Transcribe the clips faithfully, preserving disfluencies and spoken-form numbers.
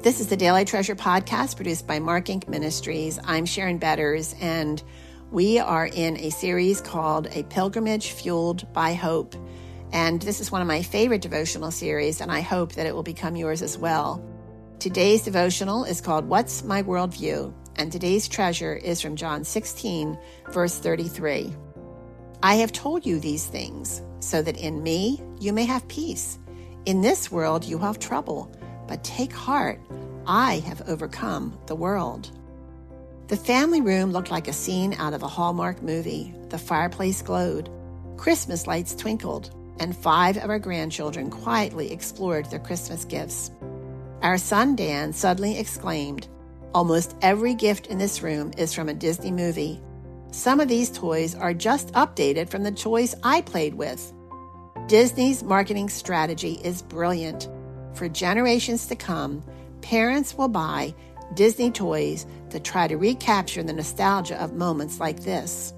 This is the Daily Treasure podcast produced by Mark Incorporated. Ministries. I'm Sharon Betters, and we are in a series called A Pilgrimage Fueled by Hope. And this is one of my favorite devotional series, and I hope that it will become yours as well. Today's devotional is called What's My Worldview? And today's treasure is from John sixteen, verse thirty-three. I have told you these things so that in me you may have peace. In this world you have trouble, but take heart, I have overcome the world. The family room looked like a scene out of a Hallmark movie. The fireplace glowed, Christmas lights twinkled, and five of our grandchildren quietly explored their Christmas gifts. Our son Dan suddenly exclaimed, "Almost every gift in this room is from a Disney movie. Some of these toys are just updated from the toys I played with." Disney's marketing strategy is brilliant. For generations to come, parents will buy Disney toys to try to recapture the nostalgia of moments like this.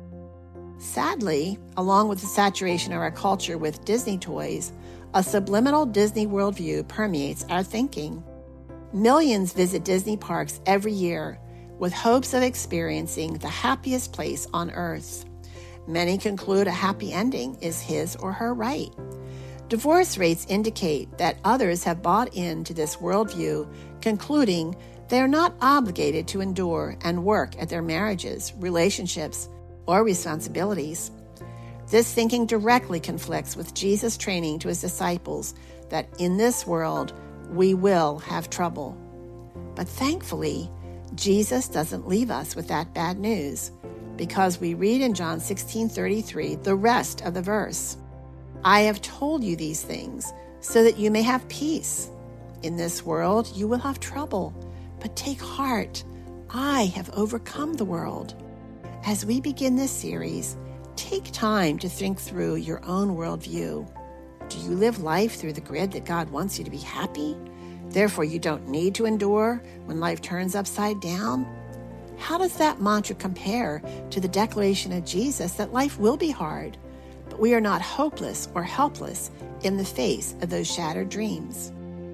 Sadly, along with the saturation of our culture with Disney toys, a subliminal Disney worldview permeates our thinking. Millions visit Disney parks every year with hopes of experiencing the happiest place on earth. Many conclude a happy ending is his or her right. Divorce rates indicate that others have bought into this worldview, concluding they are not obligated to endure and work at their marriages, relationships, or responsibilities. This thinking directly conflicts with Jesus' training to his disciples that in this world we will have trouble. But thankfully, Jesus doesn't leave us with that bad news, because we read in John sixteen thirty-three the rest of the verse. I have told you these things so that you may have peace. In this world you will have trouble, but take heart, I have overcome the world. As we begin this series, take time to think through your own worldview. Do you live life through the grid that God wants you to be happy? Therefore, you don't need to endure when life turns upside down? How does that mantra compare to the declaration of Jesus that life will be hard, but we are not hopeless or helpless in the face of those shattered dreams?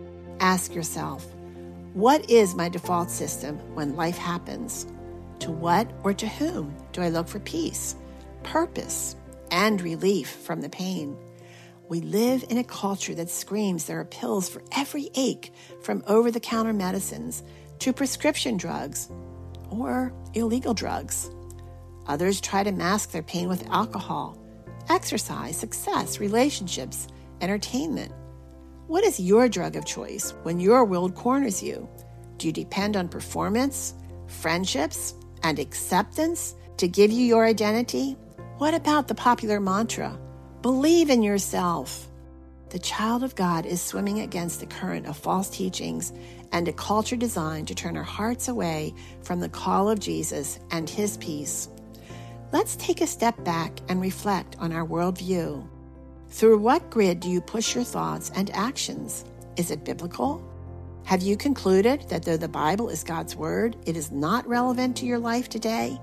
Ask yourself, what is my default system when life happens? To what or to whom do I look for peace, purpose, and relief from the pain? We live in a culture that screams there are pills for every ache, from over-the-counter medicines to prescription drugs or illegal drugs. Others try to mask their pain with alcohol, exercise, success, relationships, entertainment. What is your drug of choice when your world corners you? Do you depend on performance, friendships, and acceptance to give you your identity? What about the popular mantra, believe in yourself? The child of God is swimming against the current of false teachings and a culture designed to turn our hearts away from the call of Jesus and his peace. Let's take a step back and reflect on our worldview. Through what grid do you push your thoughts and actions? Is it biblical? Have you concluded that though the Bible is God's word, it is not relevant to your life today?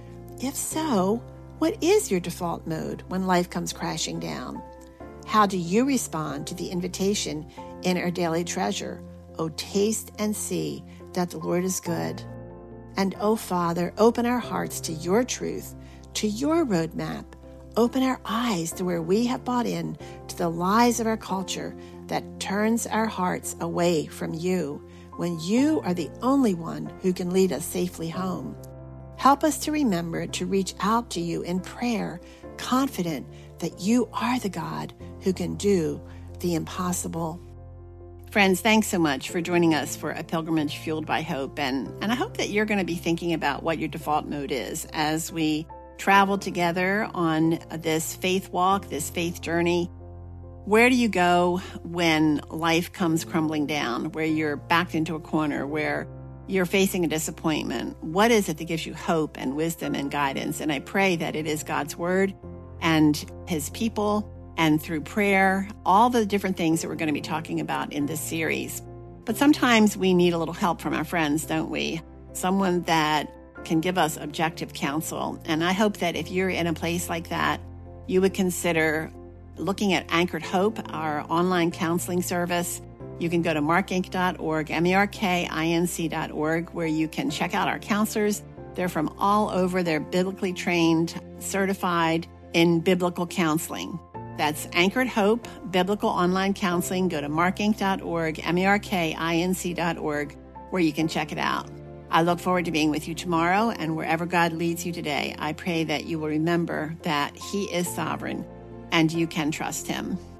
If so, what is your default mode when life comes crashing down? How do you respond to the invitation in our daily treasure? Oh, taste and see that the Lord is good. And oh, Father, open our hearts to your truth, to your roadmap. Open our eyes to where we have bought in to the lies of our culture that turns our hearts away from you, when you are the only one who can lead us safely home. Help us to remember to reach out to you in prayer, confident that you are the God who can do the impossible. Friends, thanks so much for joining us for A Pilgrimage Fueled by Hope. And, and I hope that you're going to be thinking about what your default mode is as we travel together on this faith walk, this faith journey. Where do you go when life comes crumbling down, where you're backed into a corner, where you're facing a disappointment? What is it that gives you hope and wisdom and guidance? And I pray that it is God's word and his people, and through prayer, all the different things that we're going to be talking about in this series. But sometimes we need a little help from our friends, don't we? Someone that can give us objective counsel. And I hope that if you're in a place like that, you would consider looking at Anchored Hope, our online counseling service. You can go to mark inc dot org, M E R K I N C dot org, where you can check out our counselors. They're from all over. They're biblically trained, certified in biblical counseling. That's Anchored Hope, Biblical Online Counseling. Go to mark inc dot org, M E R K I N C dot org, where you can check it out. I look forward to being with you tomorrow, and wherever God leads you today, I pray that you will remember that He is sovereign and you can trust Him.